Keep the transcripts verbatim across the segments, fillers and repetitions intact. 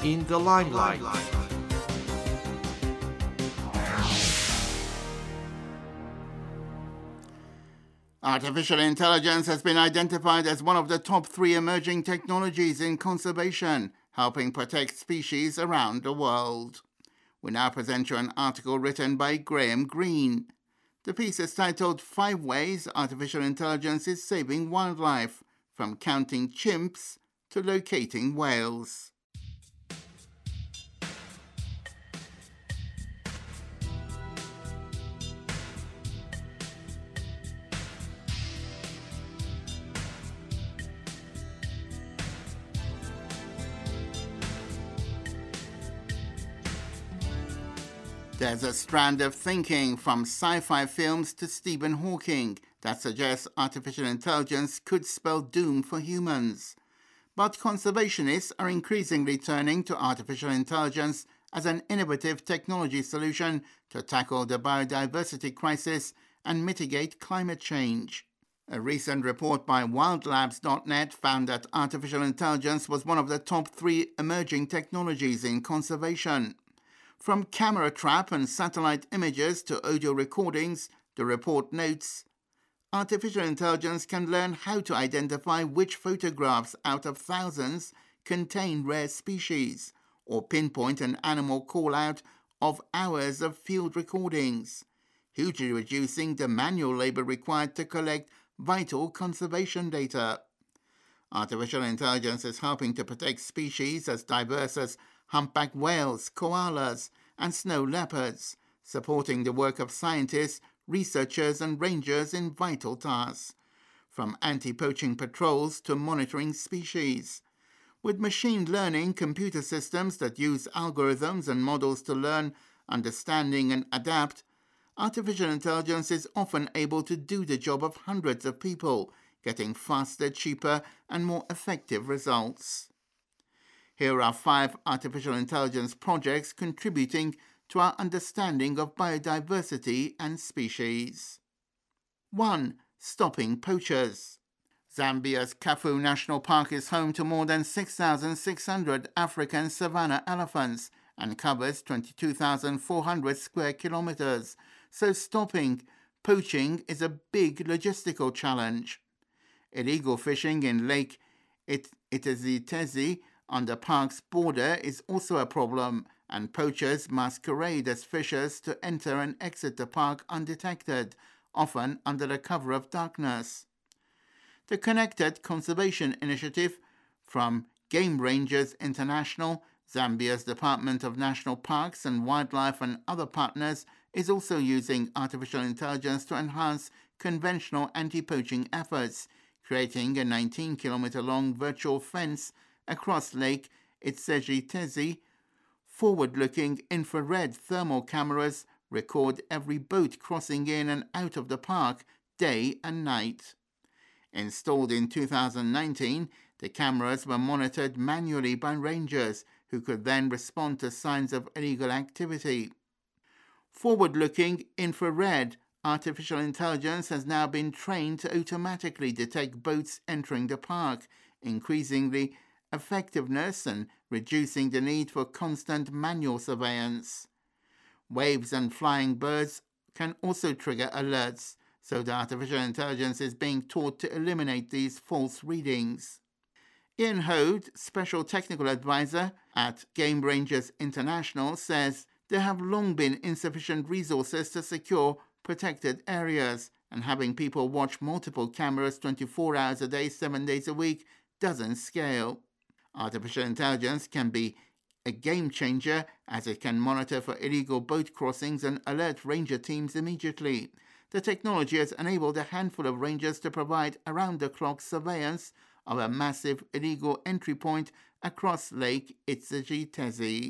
in the limelight. Artificial intelligence has been identified as one of the top three emerging technologies in conservation, helping protect species around the world. We now present you an article written by Graham Greene. The piece is titled Five Ways Artificial Intelligence is Saving Wildlife, from counting chimps to locating whales. There's a strand of thinking from sci-fi films to Stephen Hawking that suggests artificial intelligence could spell doom for humans. But conservationists are increasingly turning to artificial intelligence as an innovative technology solution to tackle the biodiversity crisis and mitigate climate change. A recent report by wildlabs dot net found that artificial intelligence was one of the top three emerging technologies in conservation. From camera trap and satellite images to audio recordings, the report notes, artificial intelligence can learn how to identify which photographs out of thousands contain rare species, or pinpoint an animal call-out of hours of field recordings, hugely reducing the manual labor required to collect vital conservation data. Artificial intelligence is helping to protect species as diverse as humpback whales, koalas, and snow leopards, supporting the work of scientists, researchers, and rangers in vital tasks, from anti-poaching patrols to monitoring species. With machine learning computer systems that use algorithms and models to learn, understanding, and adapt, artificial intelligence is often able to do the job of hundreds of people, getting faster, cheaper, and more effective results. Here are five artificial intelligence projects contributing to our understanding of biodiversity and species. one. Stopping poachers. Zambia's Kafu National Park is home to more than six thousand six hundred African savanna elephants and covers twenty-two thousand four hundred square kilometers, so stopping poaching is a big logistical challenge. Illegal fishing in Lake It- Itezitezi on the park's border is also a problem, and poachers masquerade as fishers to enter and exit the park undetected, often under the cover of darkness. The Connected Conservation Initiative from Game Rangers International, Zambia's Department of National Parks and Wildlife, and other partners is also using artificial intelligence to enhance conventional anti-poaching efforts, creating a nineteen kilometer long virtual fence across Lake Itsegitezi. Forward-looking infrared thermal cameras record every boat crossing in and out of the park, day and night. Installed in two thousand nineteen, the cameras were monitored manually by rangers, who could then respond to signs of illegal activity. Forward-looking infrared artificial intelligence has now been trained to automatically detect boats entering the park, increasing the effectiveness and reducing the need for constant manual surveillance. Waves and flying birds can also trigger alerts, so the artificial intelligence is being taught to eliminate these false readings. Ian Hode, Special Technical Advisor at Game Rangers International, says there have long been insufficient resources to secure protected areas, and having people watch multiple cameras twenty-four hours a day, seven days a week doesn't scale. Artificial intelligence can be a game changer, as it can monitor for illegal boat crossings and alert ranger teams immediately. The technology has enabled a handful of rangers to provide around-the-clock surveillance of a massive illegal entry point across Lake Itsegitezi.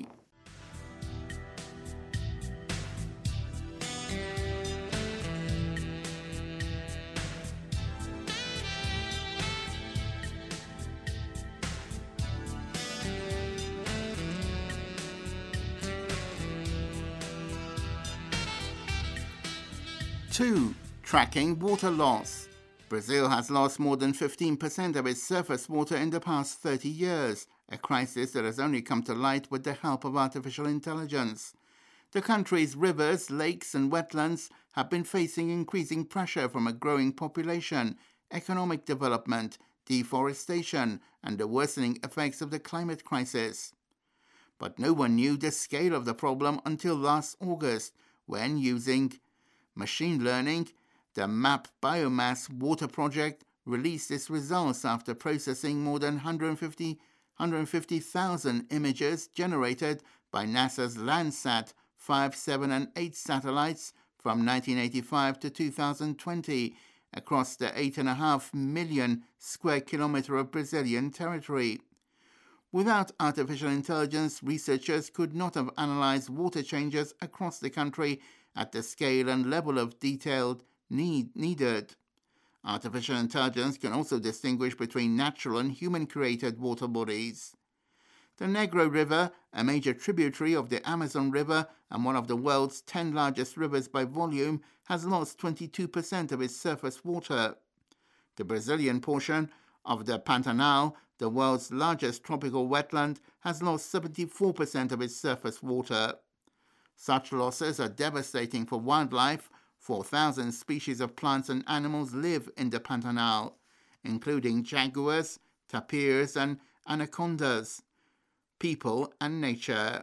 two. Tracking water loss. Brazil has lost more than fifteen percent of its surface water in the past thirty years, a crisis that has only come to light with the help of artificial intelligence. The country's rivers, lakes and wetlands have been facing increasing pressure from a growing population, economic development, deforestation, and the worsening effects of the climate crisis. But no one knew the scale of the problem until last August, when, using machine learning, the MAP Biomass Water Project released its results after processing more than one hundred fifty thousand images generated by NASA's Landsat five, seven, and eight satellites from nineteen eighty-five to two thousand twenty across the eight point five million square kilometer of Brazilian territory. Without artificial intelligence, researchers could not have analyzed water changes across the country at the scale and level of detail need needed. Artificial intelligence can also distinguish between natural and human-created water bodies. The Negro River, a major tributary of the Amazon River and one of the world's ten largest rivers by volume, has lost twenty-two percent of its surface water. The Brazilian portion of the Pantanal, the world's largest tropical wetland, has lost seventy-four percent of its surface water. Such losses are devastating for wildlife. four thousand species of plants and animals live in the Pantanal, including jaguars, tapirs, and anacondas, people and nature.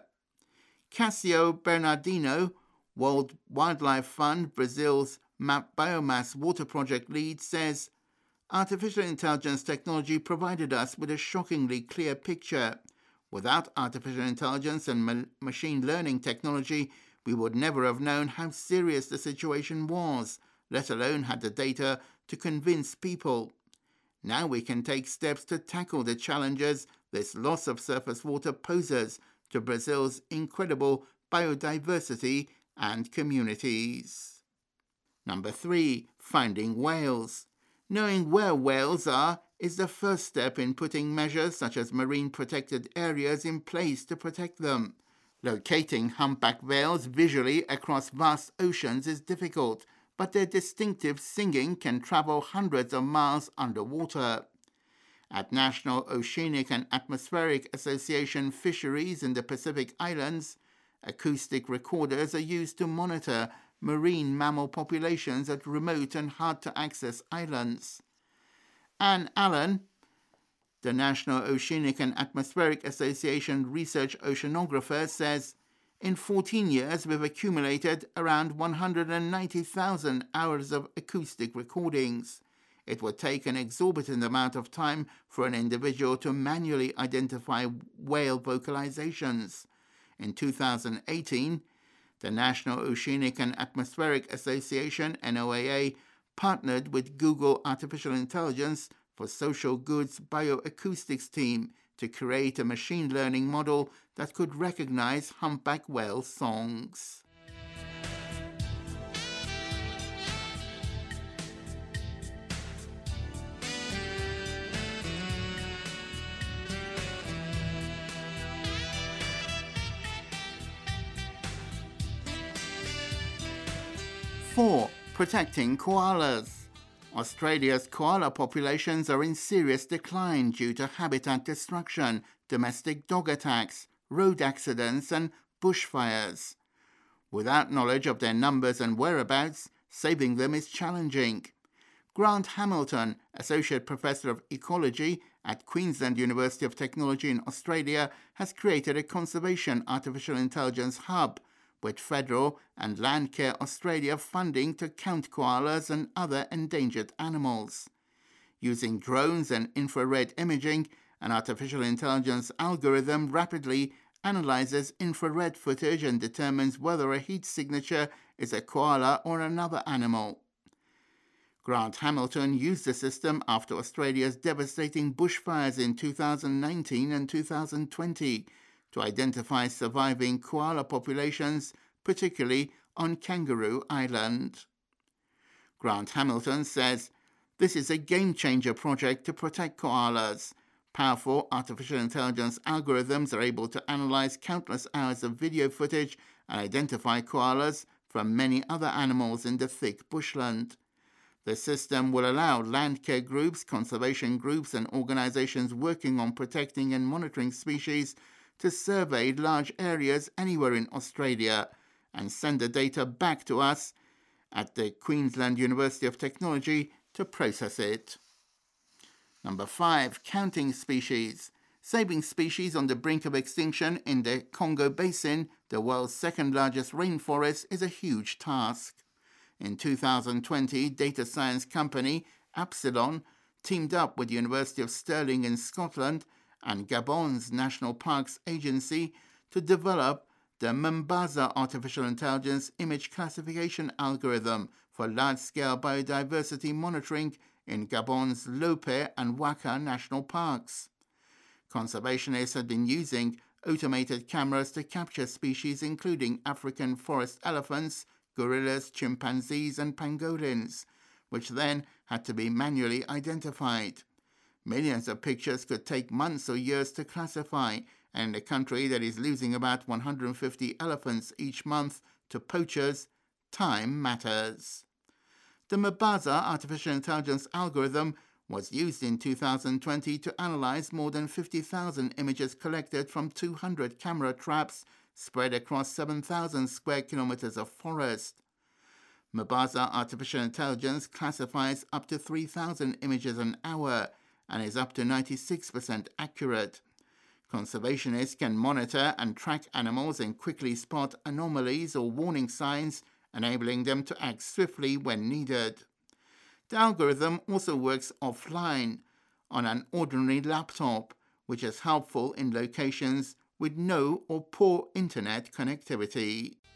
Cassio Bernardino, World Wildlife Fund, Brazil's MAP Biomass Water Project lead, says, "Artificial intelligence technology provided us with a shockingly clear picture. Without artificial intelligence and ma- machine learning technology, we would never have known how serious the situation was, let alone had the data to convince people. Now we can take steps to tackle the challenges this loss of surface water poses to Brazil's incredible biodiversity and communities." Number three, finding whales. Knowing where whales are is the first step in putting measures such as marine protected areas in place to protect them. Locating humpback whales visually across vast oceans is difficult, but their distinctive singing can travel hundreds of miles underwater. At National Oceanic and Atmospheric Association fisheries in the Pacific Islands, acoustic recorders are used to monitor marine mammal populations at remote and hard-to-access islands. Anne Allen, the National Oceanic and Atmospheric Association research oceanographer, says, "In fourteen years, we've accumulated around one hundred ninety thousand hours of acoustic recordings. It would take an exorbitant amount of time for an individual to manually identify whale vocalizations. In two thousand eighteen, the National Oceanic and Atmospheric Association, N O A A, partnered with Google Artificial Intelligence for Social Goods Bioacoustics team to create a machine learning model that could recognize humpback whale songs." Four, protecting koalas. Australia's koala populations are in serious decline due to habitat destruction, domestic dog attacks, road accidents, and bushfires. Without knowledge of their numbers and whereabouts, saving them is challenging. Grant Hamilton, Associate Professor of Ecology at Queensland University of Technology in Australia, has created a conservation artificial intelligence hub with federal and Landcare Australia funding to count koalas and other endangered animals. Using drones and infrared imaging, an artificial intelligence algorithm rapidly analyzes infrared footage and determines whether a heat signature is a koala or another animal. Grant Hamilton used the system after Australia's devastating bushfires in two thousand nineteen and two thousand twenty to identify surviving koala populations, particularly on Kangaroo Island. Grant Hamilton says, "This is a game-changer project to protect koalas. Powerful artificial intelligence algorithms are able to analyze countless hours of video footage and identify koalas from many other animals in the thick bushland. The system will allow land care groups, conservation groups, and organizations working on protecting and monitoring species to survey large areas anywhere in Australia and send the data back to us at the Queensland University of Technology to process it. Number five, counting species. Saving species on the brink of extinction in the Congo Basin, the world's second largest rainforest, is a huge task. In two thousand twenty, data science company Epsilon teamed up with the University of Stirling in Scotland and Gabon's National Parks Agency to develop the Mombasa Artificial Intelligence Image Classification Algorithm for large-scale biodiversity monitoring in Gabon's Lope and Waka National Parks. Conservationists have been using automated cameras to capture species including African forest elephants, gorillas, chimpanzees, and pangolins, which then had to be manually identified. Millions of pictures could take months or years to classify, and in a country that is losing about one hundred fifty elephants each month to poachers, time matters. The Mombasa Artificial Intelligence algorithm was used in two thousand twenty to analyze more than fifty thousand images collected from two hundred camera traps spread across seven thousand square kilometers of forest. Mombasa Artificial Intelligence classifies up to three thousand images an hour and is up to ninety-six percent accurate. Conservationists can monitor and track animals and quickly spot anomalies or warning signs, enabling them to act swiftly when needed. The algorithm also works offline on an ordinary laptop, which is helpful in locations with no or poor internet connectivity.